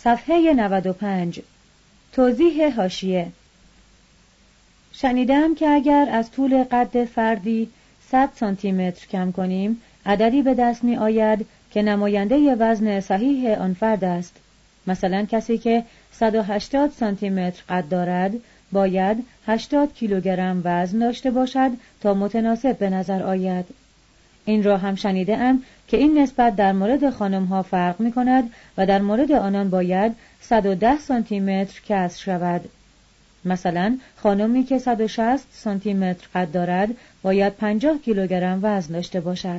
صفحه 95. توضیح حاشیه. شنیدم که اگر از طول قد فردی 100 سانتی متر کم کنیم، عددی به دست می آید که نماینده وزن صحیح آن فرد است. مثلا کسی که 180 سانتی متر قد دارد، باید 80 کیلوگرم وزن داشته باشد تا متناسب به نظر آید. این را هم شنیده ام که این نسبت در مورد خانم ها فرق می کند و در مورد آنان باید 110 سانتی متر کسر شود. مثلا خانمی که 160 سانتی متر قد دارد باید 50 کیلوگرم وزن داشته باشد.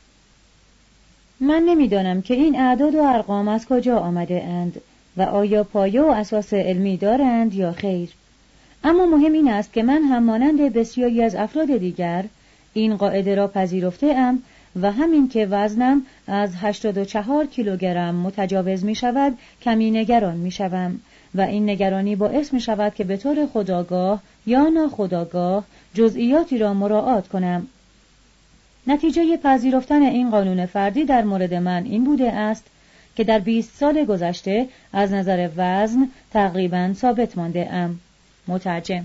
من نمیدانم که این اعداد و ارقام از کجا آمده اند و آیا پایه و اساس علمی دارند یا خیر. اما مهم این است که من هم مانند بسیاری از افراد دیگر این قاعده را پذیرفته ام و همین که وزنم از 84 کیلوگرم متجاوز می شود کمی نگران می شوم و این نگرانی باعث می شود که به طور خودآگاه یا ناخودآگاه جزئیاتی را مراعات کنم. نتیجه پذیرفتن این قانون فردی در مورد من این بوده است که در 20 سال گذشته از نظر وزن تقریباً ثابت مانده ام. مترجم.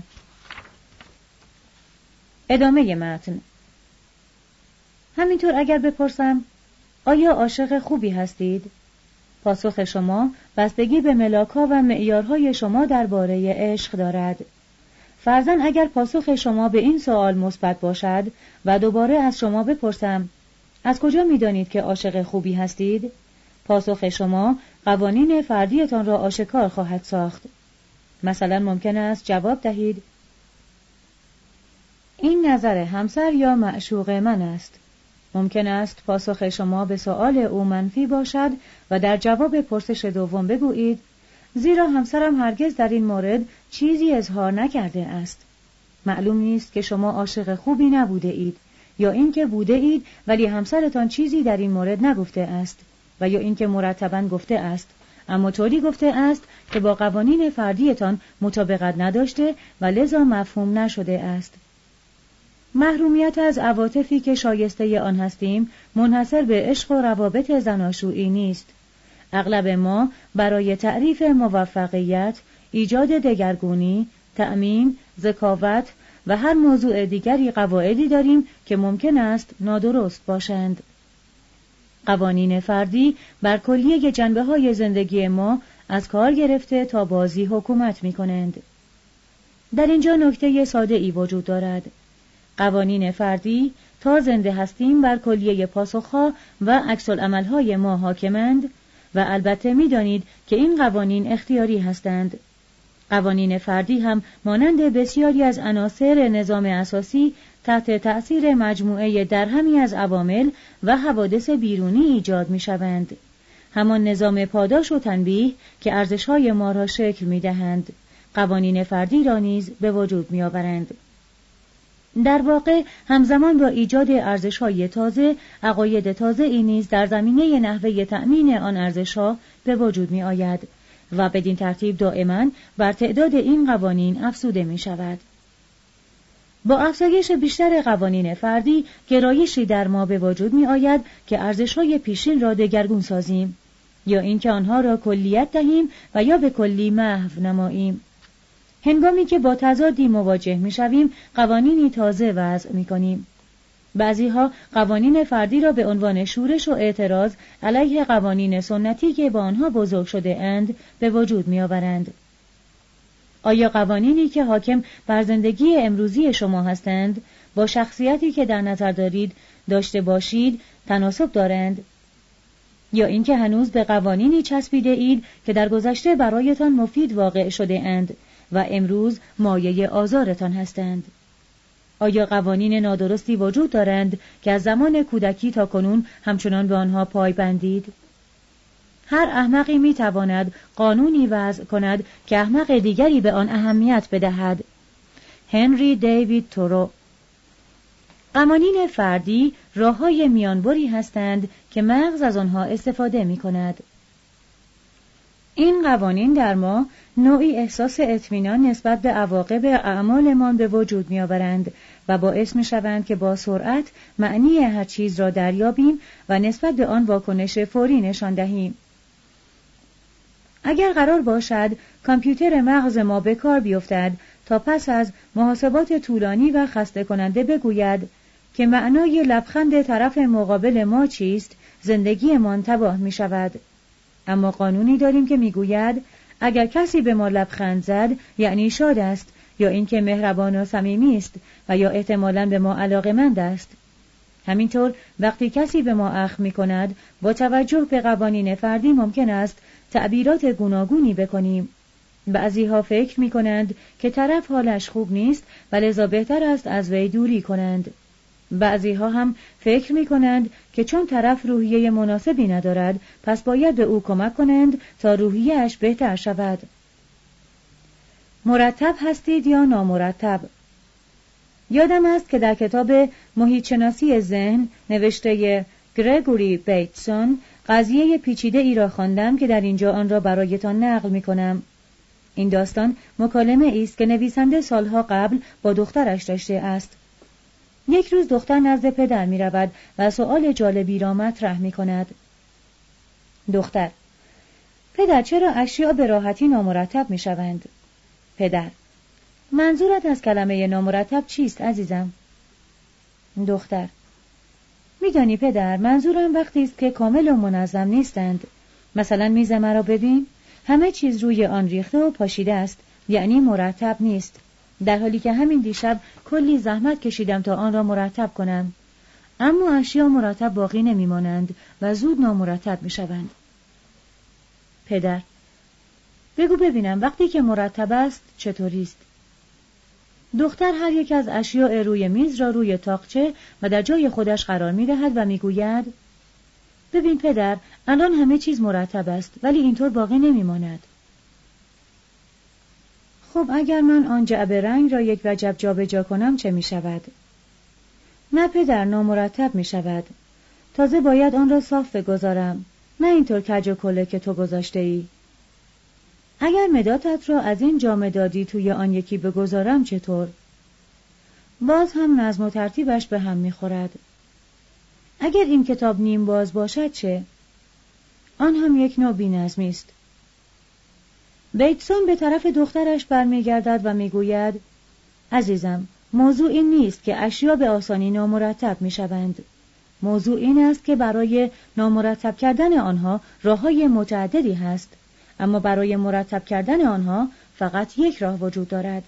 ادامه متن. همینطور اگر بپرسم آیا عاشق خوبی هستید؟ پاسخ شما بستگی به ملاک‌ها و معیارهای شما درباره عشق دارد. فرضاً اگر پاسخ شما به این سوال مثبت باشد و دوباره از شما بپرسم از کجا می‌دانید که عاشق خوبی هستید؟ پاسخ شما قوانین فردیتان را آشکار خواهد ساخت. مثلا ممکن است جواب دهید این نظر همسر یا معشوق من است. ممکن است پاسخ شما به سؤال او منفی باشد و در جواب پرسش دوم بگویید زیرا همسرم هرگز در این مورد چیزی اظهار نکرده است. معلوم نیست که شما عاشق خوبی نبوده اید یا اینکه بوده اید ولی همسرتان چیزی در این مورد نگفته است و یا اینکه مرتباً گفته است اما طوری گفته است که با قوانین فردیتان مطابقت نداشته و لذا مفهوم نشده است. محرومیت از عواطفی که شایسته آن هستیم منحصر به عشق و روابط زناشویی نیست. اغلب ما برای تعریف موفقیت، ایجاد دگرگونی، تأمین، ذکاوت و هر موضوع دیگری قواعدی داریم که ممکن است نادرست باشند. قوانین فردی بر کلیه جنبه‌های زندگی ما از کار گرفته تا بازی حکومت می‌کنند. در اینجا نکته ساده‌ای وجود دارد. قوانین فردی تا زنده هستیم بر کلیه پاسخها و عکس‌العمل‌های ما حاکمند و البته می‌دانید که این قوانین اختیاری هستند. قوانین فردی هم مانند بسیاری از عناصر نظام اساسی تحت تأثیر مجموعه درهمی از عوامل و حوادث بیرونی ایجاد می‌شوند. همان نظام پاداش و تنبیه که ارزش‌های ما را شکل می‌دهند، قوانین فردی را نیز به وجود می‌آورند. در واقع همزمان با ایجاد ارزش‌های تازه، عقاید تازه‌ای نیز در زمینه نحوه تأمین آن ارزش‌ها به وجود می‌آید و بدین ترتیب دائما بر تعداد این قوانین افزوده می‌شود. با افزایش بیشتر قوانین فردی، گرایشی در ما به وجود می‌آید که ارزش‌های پیشین را دگرگون سازیم، یا اینکه آنها را کلیت دهیم و یا به کلی محو نماییم. هنگامی که با تضادی مواجه می‌شویم، قوانینی تازه وضع می‌کنیم. بعضی‌ها قوانین فردی را به عنوان شورش و اعتراض علیه قوانین سنتی که با آنها بزرگ شده اند به وجود می‌آورند. آیا قوانینی که حاکم بر زندگی امروزی شما هستند با شخصیتی که در نظر دارید داشته باشید تناسب دارند؟ یا اینکه هنوز به قوانینی چسبیده اید که در گذشته برایتان مفید واقع شده اند و امروز مایه آزارتان هستند؟ آیا قوانین نادرستی وجود دارند که از زمان کودکی تا کنون همچنان به آنها پای بندید؟ هر احمقی میتواند قانونی وضع کند که احمق دیگری به آن اهمیت بدهد. هنری دیوید تورو. قوانین فردی راه‌های میانبری هستند که مغز از آنها استفاده می‌کند. این قوانین در ما نوعی احساس اطمینان نسبت به عواقب اعمالمان به وجود می‌آورند و باعث می‌شوند که با سرعت معنی هر چیز را دریابیم و نسبت به آن واکنش فوری نشان دهیم. اگر قرار باشد کامپیوتر مغز ما به کار بیفتد تا پس از محاسبات طولانی و خسته کننده بگوید که معنای لبخند طرف مقابل ما چیست، زندگیمان تباه می شود. اما قانونی داریم که می گوید اگر کسی به ما لبخند زد یعنی شاد است، یا اینکه مهربان و صمیمی است و یا احتمالاً به ما علاقه‌مند است. همینطور وقتی کسی به ما اخم می کند با توجه به قوانین فردی ممکن است تعبیرات گوناگونی بکنیم. بعضی‌ها فکر می کنند که طرف حالش خوب نیست و لذا بهتر است از وی دوری کنند. بعضی‌ها هم فکر می کنند که چون طرف روحیه مناسبی ندارد پس باید به او کمک کنند تا روحیه‌اش بهتر شود. مرتب هستید یا نامرتب؟ یادم است که در کتاب محیط‌شناسی ذهن نوشته گرگوری بیتسون قضیه پیچیده ای را خواندم که در اینجا آن را برایتان نقل می کنم. این داستان مکالمه است که نویسنده سالها قبل با دخترش داشته است. یک روز دختر نزد پدر می رود و سؤال جالبی را مطرح می کند. دختر: پدر، چرا اشیاء به راحتی نامرتب می شوند؟ پدر: منظورت از کلمه نامرتب چیست عزیزم؟ دختر: میدانی پدر، منظورم وقتی است که کامل و منظم نیستند. مثلا میز مرا ببین، همه چیز روی آن ریخته و پاشیده است، یعنی مرتب نیست، در حالی که همین دیشب کلی زحمت کشیدم تا آن را مرتب کنم. اما اشیاء مرتب باقی نمیمانند و زود نامرتب میشوند. پدر: بگو ببینم وقتی که مرتب است چطوری است؟ دختر هر یک از اشیاء روی میز را روی تاقچه و در جای خودش قرار می‌دهد و می‌گوید ببین پدر، الان همه چیز مرتب است ولی اینطور باقی نمی‌ماند. خب اگر من آن جعبه رنگ را یک وجب جابجا کنم چه می‌شود؟ نه پدر، نامرتب می‌شود. تازه باید آن را صاف بگذارم، نه اینطور کج و کله که تو گذاشته‌ای. اگر مدادت را از این جا مدادی توی آن یکی بگذارم چطور؟ باز هم نظم و ترتیبش به هم می‌خورد. اگر این کتاب نیم باز باشد چه؟ آن هم یک نوع بی‌نظمی است. بیتسون به طرف دخترش برمیگردد و میگوید عزیزم، موضوع این نیست که اشیا به آسانی نامرتب میشوند. موضوع این است که برای نامرتب کردن آنها راه‌های متعددی هست، اما برای مرتب کردن آنها فقط یک راه وجود دارد.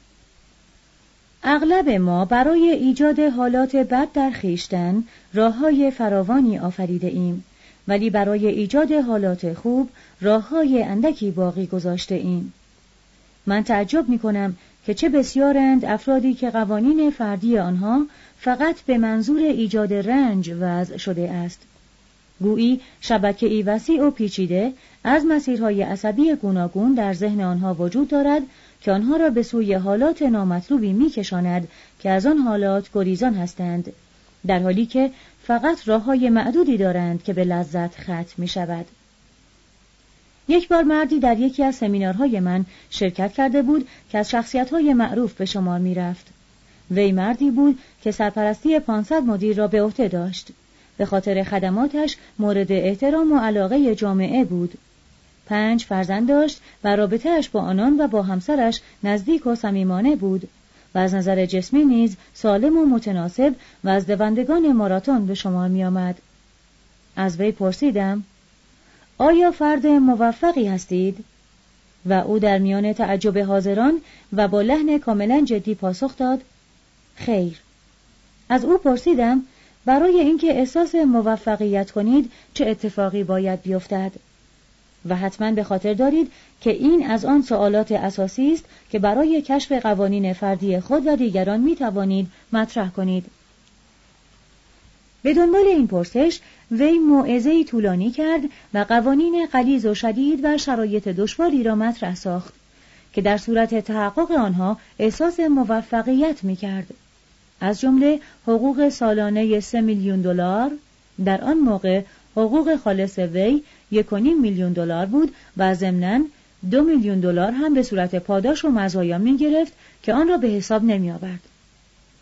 اغلب ما برای ایجاد حالات بد در خویشتن راه‌های فراوانی آفریده ایم، ولی برای ایجاد حالات خوب راه‌های اندکی باقی گذاشته ایم. من تعجب می‌کنم که چه بسیارند افرادی که قوانین فردی آنها فقط به منظور ایجاد رنج وضع شده است. گویی شبکه‌ای وسیع و پیچیده از مسیرهای عصبی گوناگون در ذهن آنها وجود دارد که آنها را به سوی حالات نامطلوبی می‌کشاند که از آن حالات گریزان هستند، در حالی که فقط راه‌های معدودی دارند که به لذت ختم می‌شود. یک بار مردی در یکی از سمینارهای من شرکت کرده بود که از شخصیت‌های معروف به شمار می‌رفت. وی مردی بود که سرپرستی 500 مدیر را به عهده داشت. به خاطر خدماتش مورد احترام و علاقه جامعه بود. 5 فرزند داشت و رابطه‌اش با آنان و با همسرش نزدیک و صمیمانه بود و از نظر جسمی نیز سالم و متناسب و از دوندگان ماراتون به شمار می آمد. از وی پرسیدم آیا فرد موفقی هستید؟ و او در میان تعجب حاضران و با لحن کاملا جدی پاسخ داد خیر. از او پرسیدم برای اینکه احساس موفقیت کنید چه اتفاقی باید بیفتد؟ و حتما به خاطر دارید که این از آن سوالات اساسی است که برای کشف قوانین فردی خود و دیگران می توانید مطرح کنید. به دنبال این پرسش وی موعظه‌ای طولانی کرد و قوانین غلیظ و شدید و شرایط دشواری را مطرح ساخت که در صورت تحقق آنها احساس موفقیت می کرد. از جمله حقوق سالانه 3 میلیون دلار، در آن موقع حقوق خالص وی 1.5 میلیون دلار بود و ضمناً 2 میلیون دلار هم به صورت پاداش و مزایا می گرفت که آن را به حساب نمی آورد.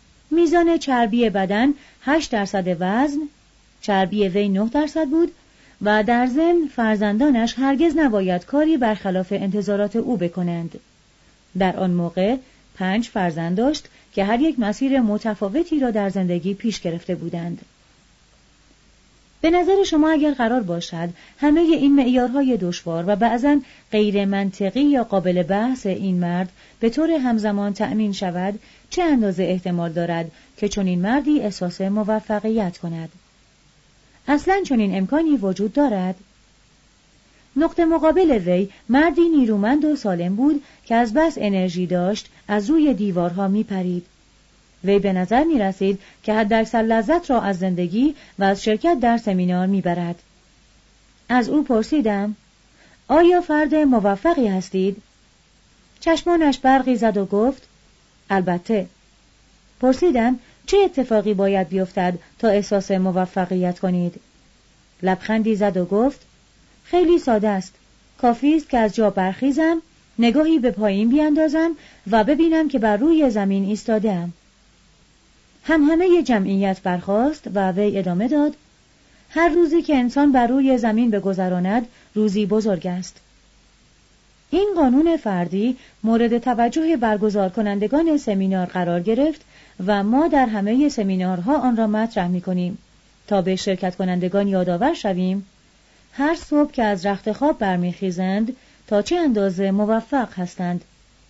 میزان چربی بدن 8% وزن، چربی وی 9% بود و در ضمن فرزندانش هرگز نباید کاری برخلاف انتظارات او بکنند. در آن موقع 5 فرزند داشت که هر یک مسیر متفاوتی را در زندگی پیش گرفته بودند. به نظر شما اگر قرار باشد همه این معیارهای دشوار و بعضاً غیر منطقی یا قابل بحث این مرد به طور همزمان تأمین شود، چه اندازه احتمال دارد که چنین مردی احساس موفقیت کند؟ اصلاً چنین امکانی وجود دارد؟ نقطه مقابل وی مردی نیرومند و سالم بود که از بس انرژی داشت از روی دیوارها می پرید. وی به نظر می رسید که حداکثر لذت را از زندگی و از شرکت در سمینار می برد. از او پرسیدم: آیا فرد موفقی هستید؟ چشمانش برقی زد و گفت: البته. پرسیدم: چه اتفاقی باید بیفتد تا احساس موفقیت کنید؟ لبخندی زد و گفت: خیلی ساده است. کافی است که از جا برخیزم، نگاهی به پایین بیاندازم و ببینم که بر روی زمین ایستاده‌ام. همه جمعیت برخاست و وی ادامه داد: هر روزی که انسان بر روی زمین بگذراند روزی بزرگ است. این قانون فردی مورد توجه برگزار کنندگان سمینار قرار گرفت و ما در همه سمینارها آن را مطرح می‌کنیم تا به شرکت کنندگان یادآور شویم هر صبح که از رخت خواب برمیخیزند تا چه اندازه موفق هستند.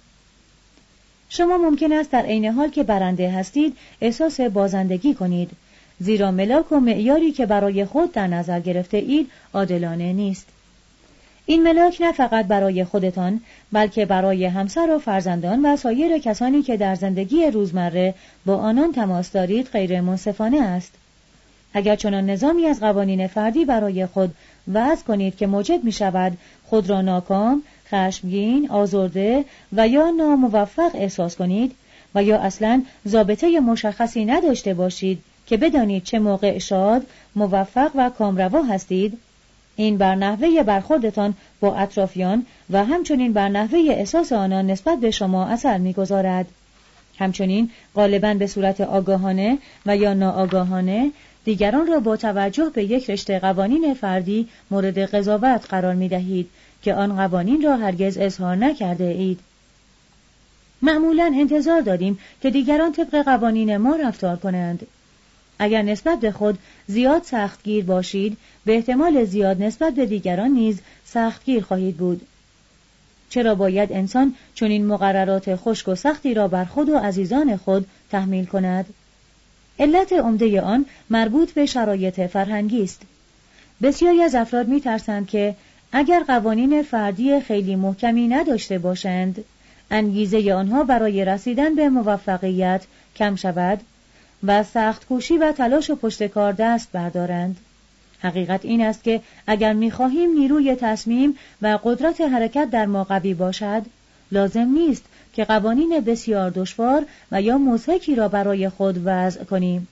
شما ممکن است در عین حال که برنده هستید احساس بازندگی کنید، زیرا ملاک و معیاری که برای خود در نظر گرفته اید عادلانه نیست. این ملاک نه فقط برای خودتان بلکه برای همسر و فرزندان و سایر کسانی که در زندگی روزمره با آنان تماس دارید غیر منصفانه است. اگر چنان نظامی از قوانین فردی برای خود وضع کنید که موجب می شود خود را ناکام، خشمگین، آزرده و یا ناموفق احساس کنید و یا اصلاً ضابطه مشخصی نداشته باشید که بدانید چه موقع شاد، موفق و کامروا هستید، این بر نحوه برخوردتان با اطرافیان و همچنین بر نحوه احساس آنان نسبت به شما اثر می‌گذارد. همچنین غالباً به صورت آگاهانه و یا ناآگاهانه دیگران را با توجه به یک رشته قوانین فردی مورد قضاوت قرار می‌دهید که آن قوانین را هرگز اظهار نکرده اید. معمولاً انتظار داریم که دیگران طبق قوانین ما رفتار کنند. اگر نسبت به خود زیاد سختگیر باشید، به احتمال زیاد نسبت به دیگران نیز سختگیر خواهید بود. چرا باید انسان چنین مقررات خشک و سختی را بر خود و عزیزان خود تحمیل کند؟ علت عمده آن مربوط به شرایط فرهنگی است. بسیاری از افراد می‌ترسند که اگر قوانین فردی خیلی محکمی نداشته باشند، انگیزه آنها برای رسیدن به موفقیت کم شود و سخت کوشی و تلاش و پشتکار دست بردارند. حقیقت این است که اگر می‌خواهیم نیروی تصمیم و قدرت حرکت در ما قوی باشد، لازم نیست که قوانین بسیار دشوار و یا مضحکی را برای خود وضع کنیم.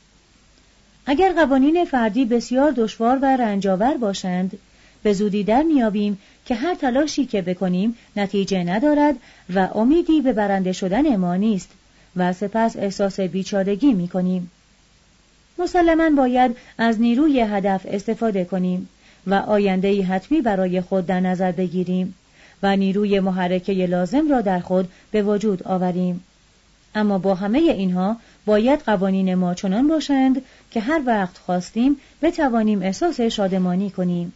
اگر قوانین فردی بسیار دشوار و رنجاور باشند، به زودی در میابیم که هر تلاشی که بکنیم نتیجه ندارد و امیدی به برنده شدن ما نیست و سپس احساس بیچارگی میکنیم. مسلماً باید از نیروی هدف استفاده کنیم و آینده‌ای حتمی برای خود در نظر بگیریم و نیروی محرکه لازم را در خود به وجود آوریم. اما با همه اینها باید قوانین ما چنان باشند که هر وقت خواستیم بتوانیم احساس شادمانی کنیم.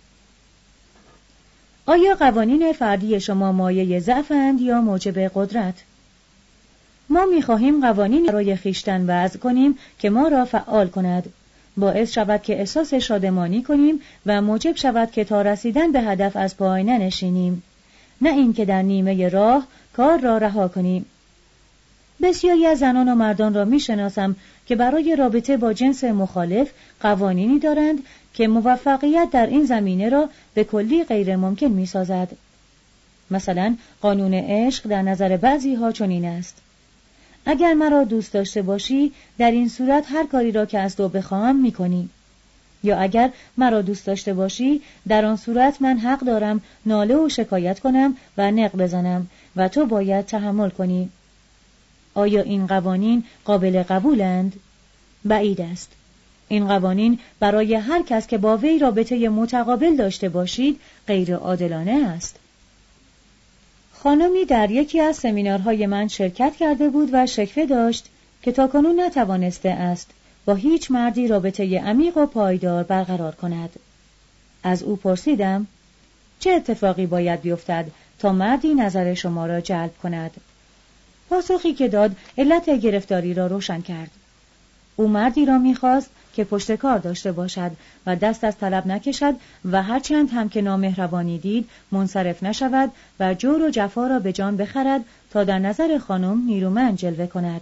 آیا قوانین فردی شما مایه ضعفند یا موجب قدرت؟ ما می‌خواهیم قوانینی برای خویشتن وضع کنیم که ما را فعال کند، باعث شود که احساس شادمانی کنیم و موجب شود که تا رسیدن به هدف از پای ننشینیم، نه اینکه در نیمه راه کار را رها کنیم. بسیاری از زنان و مردان را می‌شناسم که برای رابطه با جنس مخالف قوانینی دارند که موفقیت در این زمینه را به کلی غیر ممکن می‌سازد. مثلا قانون عشق در نظر بعضی‌ها چنین است: اگر مرا دوست داشته باشی در این صورت هر کاری را که از تو بخواهم می‌کنی، یا اگر مرا دوست داشته باشی در آن صورت من حق دارم ناله و شکایت کنم و نق بزنم و تو باید تحمل کنی. آیا این قوانین قابل قبولند؟ بعید است. این قوانین برای هر کس که با وی رابطه متقابل داشته باشید غیر عادلانه است. خانمی در یکی از سمینارهای من شرکت کرده بود و شکوه داشت که تاکنون نتوانسته است با هیچ مردی رابطه عمیق و پایدار برقرار کند. از او پرسیدم چه اتفاقی باید بیفتد تا مردی نظر شما را جلب کند؟ پاسخی که داد علت گرفتاری را روشن کرد. او مردی را می‌خواست که پشت کار داشته باشد و دست از طلب نکشد و هرچند هم که نامهربانی دید منصرف نشود و جور و جفا را به جان بخرد تا در نظر خانم نیرومند جلوه کند.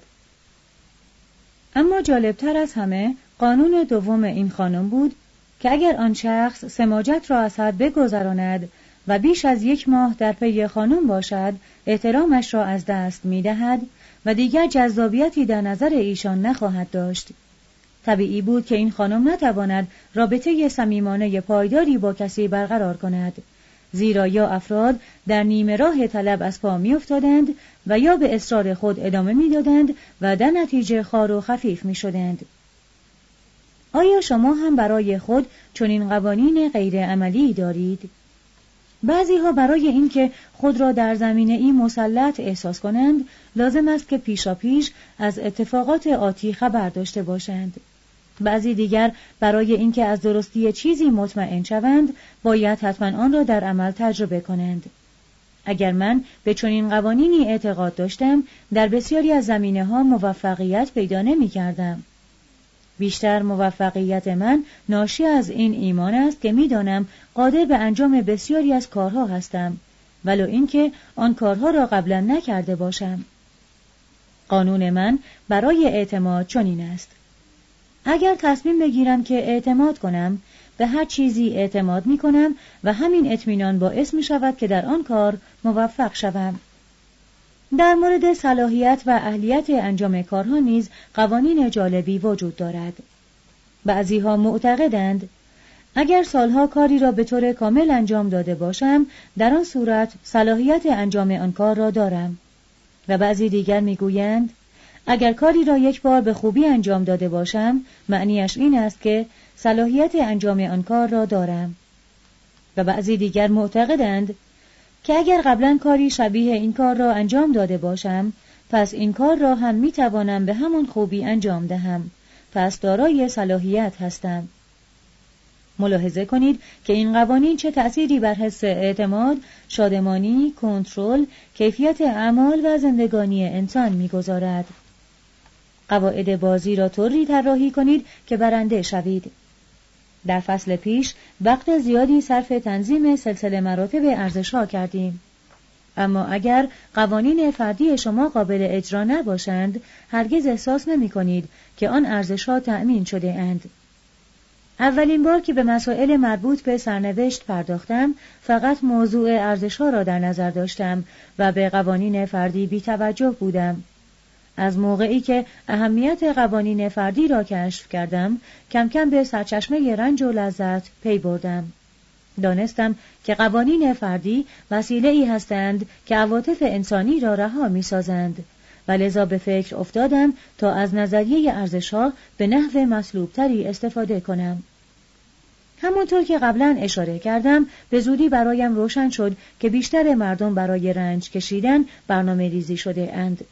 اما جالبتر از همه قانون دوم این خانم بود که اگر آن شخص سماجت را از حد بگذراند و بیش از 1 ماه در پی خانم باشد احترامش را از دست می‌دهد و دیگر جذابیتی در نظر ایشان نخواهد داشت. طبیعی بود که این خانم نتواند رابطه صمیمانه پایداری با کسی برقرار کند، زیرا یا افراد در نیمه راه طلب از پا می‌افتادند و یا به اصرار خود ادامه می‌دادند و در نتیجه خوار و خفیف می‌شدند. آیا شما هم برای خود چنین قوانین غیر عملی دارید؟ بعضی‌ها برای اینکه خود را در زمینه‌ای مسلط احساس کنند، لازم است که پیشاپیش از اتفاقات آتی خبر داشته باشند. بعضی دیگر برای اینکه از درستی چیزی مطمئن شوند، باید حتما آن را در عمل تجربه کنند. اگر من به چنین قوانینی اعتقاد داشتم، در بسیاری از زمینه‌ها موفقیت پیدا نمی‌کردم. بیشتر موفقیت من ناشی از این ایمان است که می‌دانم قادر به انجام بسیاری از کارها هستم، ولو اینکه آن کارها را قبلا نکرده باشم. قانون من برای اعتماد چنین است: اگر تصمیم بگیرم که اعتماد کنم، به هر چیزی اعتماد می‌کنم و همین اطمینان باعث می‌شود که در آن کار موفق شوم. در مورد صلاحیت و اهلیت انجام کارها نیز قوانین جالبی وجود دارد. بعضی‌ها معتقدند اگر سالها کاری را به طور کامل انجام داده باشم، در آن صورت صلاحیت انجام آن کار را دارم. و بعضی دیگر می‌گویند اگر کاری را 1 بار به خوبی انجام داده باشم، معنیش این است که صلاحیت انجام آن کار را دارم. و بعضی دیگر معتقدند که اگر قبلا کاری شبیه این کار را انجام داده باشم، پس این کار را هم میتوانم به همان خوبی انجام دهم، پس دارای صلاحیت هستم. ملاحظه کنید که این قوانین چه تأثیری بر حس اعتماد، شادمانی، کنترل، کیفیت اعمال و زندگانی انسان میگذارد. قواعد بازی را طوری طراحی کنید که برنده شوید. در فصل پیش وقت زیادی صرف تنظیم سلسله مراتب ارزش‌ها کردیم. اما اگر قوانین فردی شما قابل اجرا نباشند، هرگز احساس نمی‌کنید که آن ارزش‌ها تأمین شده اند. اولین بار که به مسائل مربوط به سرنوشت پرداختم، فقط موضوع ارزش‌ها را در نظر داشتم و به قوانین فردی بی‌توجه بودم. از موقعی که اهمیت قوانین فردی را کشف کردم، کم کم به سرچشمه رنج و لذت پی بردم. دانستم که قوانین فردی وسیله‌ای هستند که عواطف انسانی را رها می‌سازند و لذا به فکر افتادم تا از نظریه ارزش‌ها به نحو مطلوب‌تری استفاده کنم. همونطور که قبلا اشاره کردم، به زودی برایم روشن شد که بیشتر مردم برای رنج کشیدن برنامه ریزی شده اند.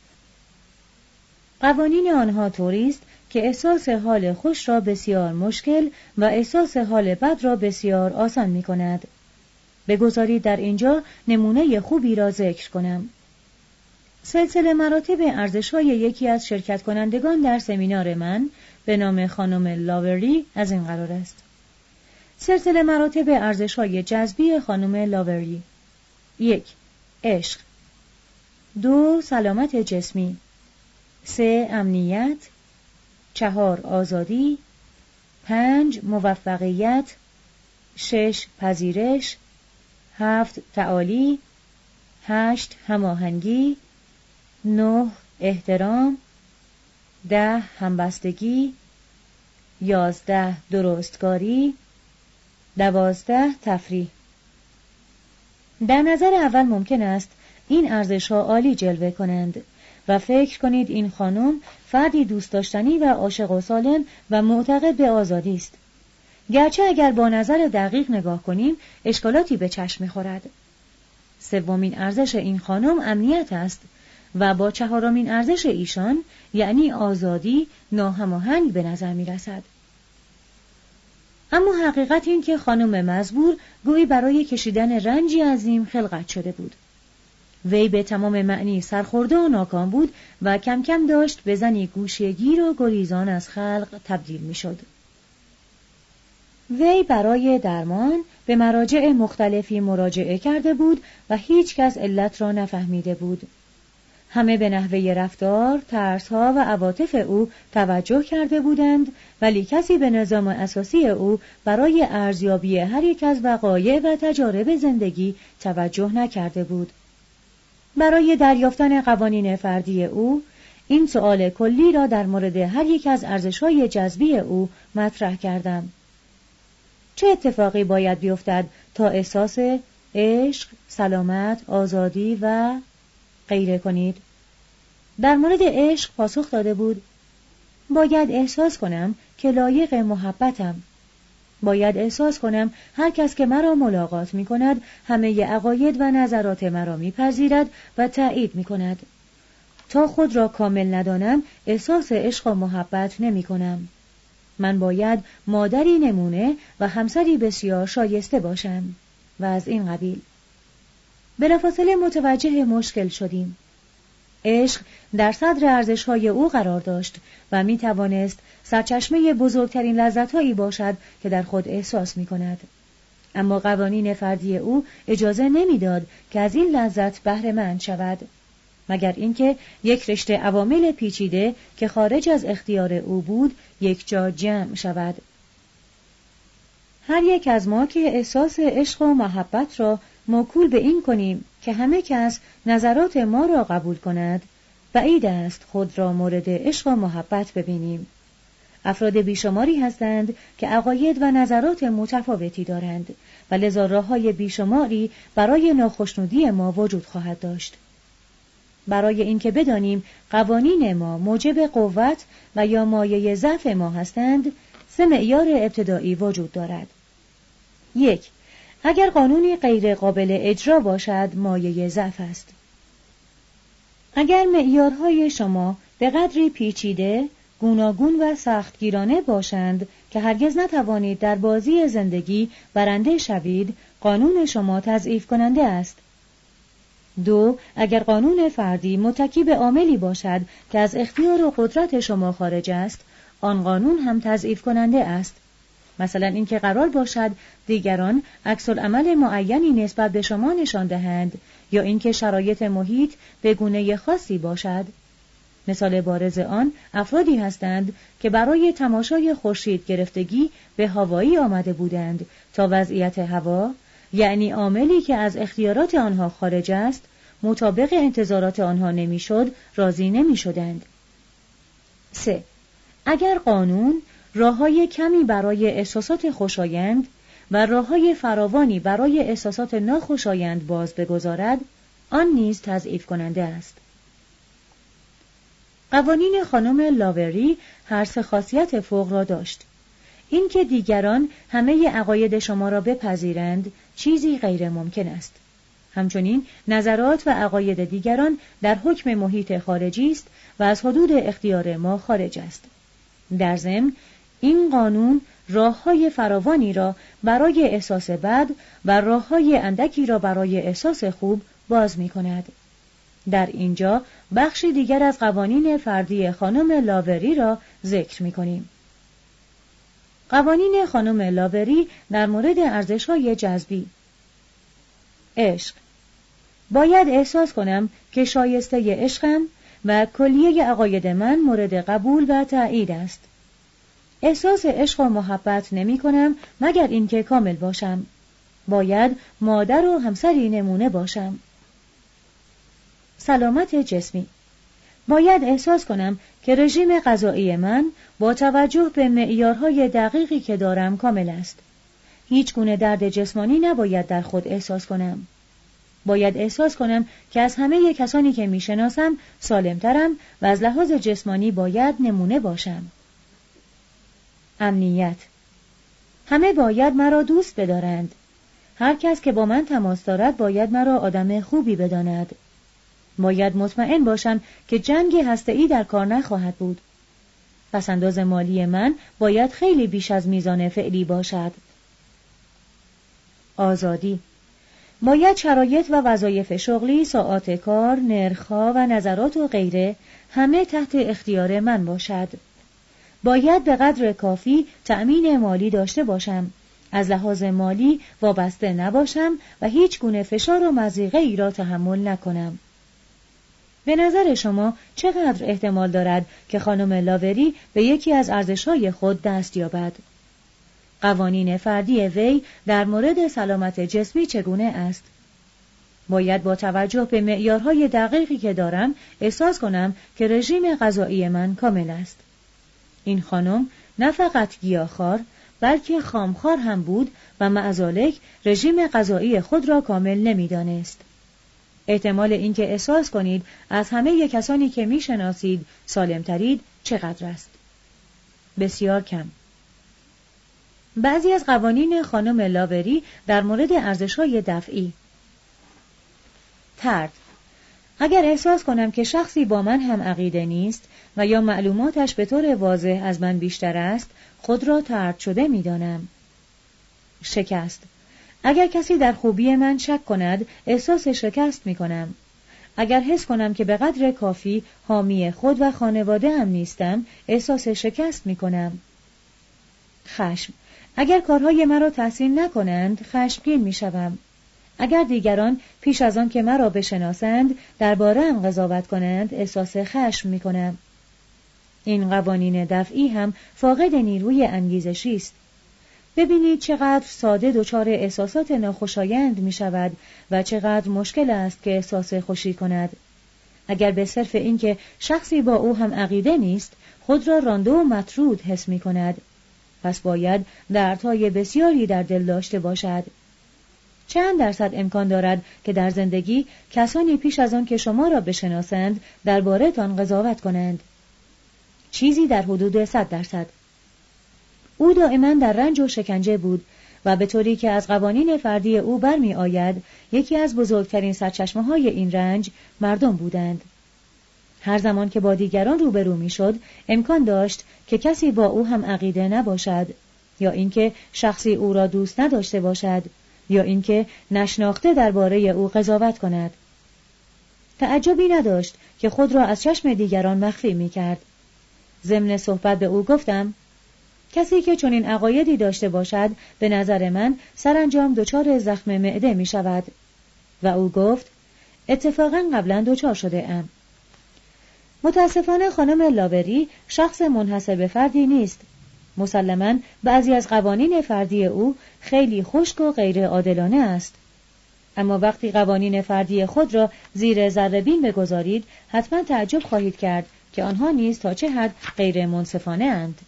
قوانین آنها طوری است که احساس حال خوش را بسیار مشکل و احساس حال بد را بسیار آسان می کند. بگذارید در اینجا نمونه خوبی را ذکر کنم. سلسله مراتب ارزش‌های یکی از شرکت کنندگان در سمینار من به نام خانم لاوری از این قرار است: سلسله مراتب ارزش‌های جذبی خانم لاوری: 1. عشق. 2. سلامت جسمی. 3. امنیت. 4. آزادی. 5. موفقیت. 6. پذیرش. 7. تعالی. 8. هماهنگی. 9. احترام. 10. همبستگی. 11. درستکاری. 12. تفریح. در نظر اول ممکن است این ارزش‌ها عالی جلوه کنند، و فکر کنید این خانم فردی دوست داشتنی و عاشق و سالم و معتقد به آزادی است. گرچه اگر با نظر دقیق نگاه کنیم اشکالاتی به چشم می‌خورد. سومین ارزش این خانم امنیت است و با چهارمین ارزش ایشان یعنی آزادی ناهماهنگ به نظر می‌رسد. اما حقیقت این که خانم مزبور گویی برای کشیدن رنجی عظیم خلقت شده بود. وی به تمام معنی سرخورده و ناکام بود و کم کم داشت به زنی گوشه‌گیر و گریزان از خلق تبدیل می‌شد. وی برای درمان به مراجع مختلفی مراجعه کرده بود و هیچ کس علت را نفهمیده بود. همه به نحوه رفتار، ترس‌ها و عواطف او توجه کرده بودند، ولی کسی به نظام اساسی او برای ارزیابی هر یک از وقایع و تجارب زندگی توجه نکرده بود. برای دریافتن قوانین فردی او، این سؤال کلی را در مورد هر یک از ارزش‌های جذبی او مطرح کردم. چه اتفاقی باید بیفتد تا احساس عشق، سلامت، آزادی و غیره کنید؟ در مورد عشق پاسخ داده بود: باید احساس کنم که لایق محبتم. باید احساس کنم هر کس که مرا ملاقات می کند همه عقاید و نظرات مرا می پذیرد و تأیید می کند. تا خود را کامل ندانم احساس عشق و محبت نمی کنم. من باید مادری نمونه و همسری بسیار شایسته باشم و از این قبیل. بلافاصله متوجه مشکل شدیم. عشق در صدر ارزش‌های او قرار داشت و می توانست سرچشمه بزرگترین لذت‌هایی باشد که در خود احساس می کند. اما قوانین فردی او اجازه نمیداد که از این لذت بهره مند شود، مگر اینکه یک رشته عوامل پیچیده که خارج از اختیار او بود یک جا جمع شود. هر یک از ما که احساس عشق و محبت را موکول به این کنیم که همه کس نظرات ما را قبول کند، بعید است خود را مورد عشق و محبت ببینیم. افراد بیشماری هستند که عقاید و نظرات متفاوتی دارند و لذا راه‌های بیشماری برای ناخشنودی ما وجود خواهد داشت. برای اینکه بدانیم قوانین ما موجب قوت و یا مایه ضعف ما هستند، 3 معیار ابتدایی وجود دارد. 1. اگر قانونی غیر قابل اجرا باشد مایه ضعف است. اگر معیارهای شما به قدری پیچیده، گوناگون و سختگیرانه باشند که هرگز نتوانید در بازی زندگی برنده شوید، قانون شما تضعیف کننده است. 2. اگر قانون فردی متکی به عاملی باشد که از اختیار و قدرت شما خارج است، آن قانون هم تضعیف کننده است. مثلا اینکه قرار باشد دیگران عکس‌العمل معینی نسبت به شما نشان دهند یا اینکه شرایط محیط به گونه خاصی باشد. مثال بارز آن افرادی هستند که برای تماشای خورشید گرفتگی به هوایی آمده بودند تا وضعیت هوا، یعنی عاملی که از اختیارات آنها خارج است، مطابق انتظارات آنها نمیشد، راضی نمیشدند. 3. اگر قانون راه‌های کمی برای احساسات خوشایند و راه‌های فراوانی برای احساسات ناخوشایند باز بگذارد، آن نیز تضعیف کننده است. قوانین خانم لاوری هر 3 خاصیت فوق را داشت. این که دیگران همه عقاید شما را بپذیرند چیزی غیر ممکن است. همچنین نظرات و عقاید دیگران در حکم محیط خارجی است و از حدود اختیار ما خارج است. در ضمن این قانون راه‌های فراوانی را برای احساس بد و راه‌های اندکی را برای احساس خوب باز می‌کند. در اینجا بخشی دیگر از قوانین فردی خانم لاوری را ذکر می‌کنیم. قوانین خانم لاوری در مورد ارزش‌های جذبی. عشق. باید احساس کنم که شایسته عشقم و کلیه عقاید من مورد قبول و تأیید است. احساس عشق و محبت نمی کنم مگر اینکه کامل باشم. باید مادر و همسری نمونه باشم. سلامت جسمی. باید احساس کنم که رژیم غذایی من با توجه به معیارهای دقیقی که دارم کامل است. هیچ گونه درد جسمانی نباید در خود احساس کنم. باید احساس کنم که از همه کسانی که میشناسم سالمترم و از لحاظ جسمانی باید نمونه باشم. امنیت. همه باید مرا دوست بدارند. هر کس که با من تماس دارد باید مرا آدم خوبی بداند. باید مطمئن باشم که جنگ هسته‌ای در کار نخواهد بود. پسنداز مالی من باید خیلی بیش از میزان فعلی باشد. آزادی. باید شرایط و وظایف شغلی، ساعات کار، نرخ‌ها و نظرات و غیره همه تحت اختیار من باشد. باید به قدر کافی تأمین مالی داشته باشم. از لحاظ مالی وابسته نباشم و هیچ گونه فشار و مضیقه ای را تحمل نکنم. به نظر شما چقدر احتمال دارد که خانم لاوری به یکی از ارزش‌های خود دست یابد؟ قوانین فردی وی در مورد سلامت جسمی چگونه است؟ باید با توجه به معیارهای دقیقی که دارم احساس کنم که رژیم غذایی من کامل است. این خانم نه فقط گیاهخوار بلکه خامخوار هم بود و مع ذالک رژیم غذایی خود را کامل نمی‌دانست. احتمال اینکه احساس کنید از همه کسانی که می‌شناسید سالم‌ترید چقدر است؟ بسیار کم. بعضی از قوانین خانم لاوری در مورد ارزش‌های دفعی. طرد. اگر احساس کنم که شخصی با من هم عقیده نیست و یا معلوماتش به طور واضح از من بیشتر است، خود را طرد شده می‌دانم. شکست. اگر کسی در خوبی من شک کند، احساس شکست می‌کنم. اگر حس کنم که به قدر کافی حامی خود و خانواده هم نیستم، احساس شکست می‌کنم. خشم. اگر کارهای مرا تحسین نکنند، خشمگین می‌شوم. اگر دیگران پیش از آن که مرا بشناسند درباره‌ام قضاوت کنند، احساس خشم می‌کنم. این قوانین دفعی هم فاقد نیروی انگیزشی است. ببینید چقدر ساده دچار احساسات ناخوشایند می‌شود و چقدر مشکل است که احساس خوشی کند. اگر به صرف اینکه شخصی با او هم عقیده نیست، خود را رانده و مطرود حس می‌کند، پس باید دردهای بسیاری در دل داشته باشد. چند درصد امکان دارد که در زندگی کسانی پیش از آن که شما را بشناسند درباره‌تان قضاوت کنند؟ چیزی در حدود 100%. او دائما در رنج و شکنجه بود و به طوری که از قوانین فردی او برمی آید، یکی از بزرگترین سرچشمه‌های این رنج مردم بودند. هر زمان که با دیگران روبرو می‌شد، امکان داشت که کسی با او هم عقیده نباشد، یا اینکه شخصی او را دوست نداشته باشد، یا اینکه نشناخته درباره او قضاوت کند. تعجبی نداشت که خود را از چشم دیگران مخفی می‌کرد. ضمن صحبت به او گفتم: کسی که چنین عقایدی داشته باشد به نظر من سرانجام دچار زخم معده می شود. و او گفت: اتفاقاً قبلا دچار شده ام. متاسفانه خانم لاوری شخص منحصر به فردی نیست. مسلماً بعضی از قوانین فردی او خیلی خشک و غیر عادلانه است. اما وقتی قوانین فردی خود را زیر ذره‌بین بگذارید، حتما تعجب خواهید کرد که آنها نیز تا چه حد غیر منصفانه اند.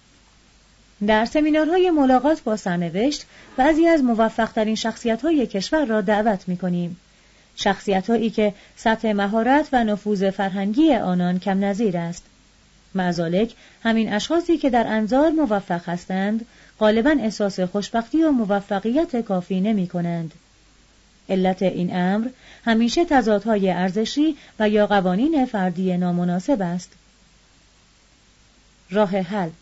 در سمینارهای ملاقات با سرنوشت بعضی از موفق‌ترین شخصیت‌های کشور را دعوت می‌کنیم. شخصیت‌هایی که سطح مهارت و نفوذ فرهنگی آنان کم نظیر است. مع ذالک همین اشخاصی که در انظار موفق هستند غالباً احساس خوشبختی و موفقیت کافی نمی‌کنند. علت این امر همیشه تضادهای ارزشی و یا قوانین فردی نامناسب است. راه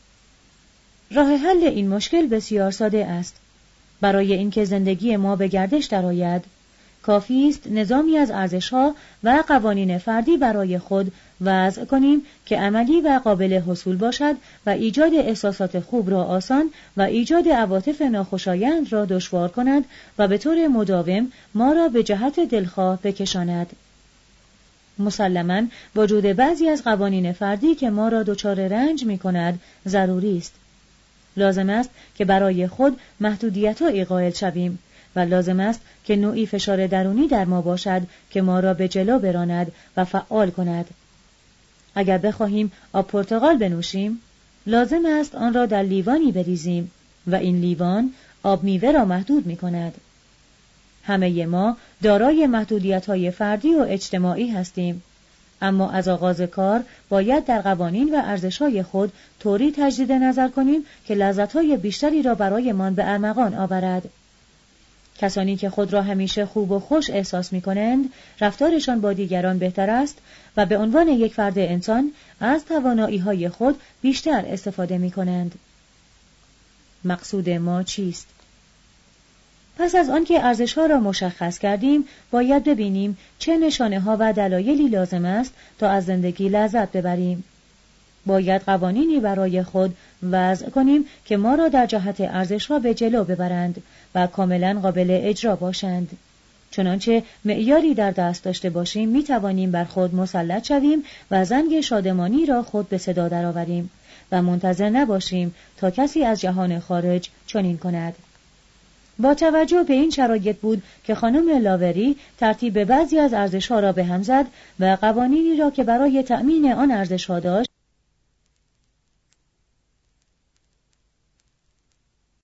حل این مشکل بسیار ساده است. برای اینکه زندگی ما به گردش درآید، کافی است نظامی از ارزش‌ها و قوانین فردی برای خود وضع کنیم که عملی و قابل حصول باشد و ایجاد احساسات خوب را آسان و ایجاد عواطف ناخوشایند را دشوار کند و به طور مداوم ما را به جهت دلخواه بکشاند. مسلماً وجود بعضی از قوانین فردی که ما را دچار رنج می‌کند ضروری است. لازم است که برای خود محدودیت‌هایی قائل شویم و لازم است که نوعی فشار درونی در ما باشد که ما را به جلو براند و فعال کند. اگر بخواهیم آب پرتقال بنوشیم، لازم است آن را در لیوانی بریزیم و این لیوان آب میوه را محدود می‌کند. همه ما دارای محدودیت‌های فردی و اجتماعی هستیم، اما از آغاز کار باید در قوانین و ارزش‌های خود طوری تجدید نظر کنیم که لذت‌های بیشتری را برایمان به ارمغان آورد. کسانی که خود را همیشه خوب و خوش احساس می‌کنند، رفتارشان با دیگران بهتر است و به عنوان یک فرد انسان از توانایی‌های خود بیشتر استفاده می‌کنند. مقصود ما چیست؟ پس از آنکه ارزش‌ها را مشخص کردیم، باید ببینیم چه نشانه‌ها و دلایلی لازم است تا از زندگی لذت ببریم. باید قوانینی برای خود وضع کنیم که ما را در جهت ارزش‌ها به جلو ببرند و کاملاً قابل اجرا باشند. چنانچه معیاری در دست داشته باشیم می‌توانیم بر خود مسلط شویم و زنگ شادمانی را خود به صدا درآوریم و منتظر نباشیم تا کسی از جهان خارج چنین کند. با توجه به این شرایط بود که خانم لاوری ترتیب بعضی از ارزش‌ها را به هم زد و قوانینی را که برای تأمین آن ارزش‌ها داشت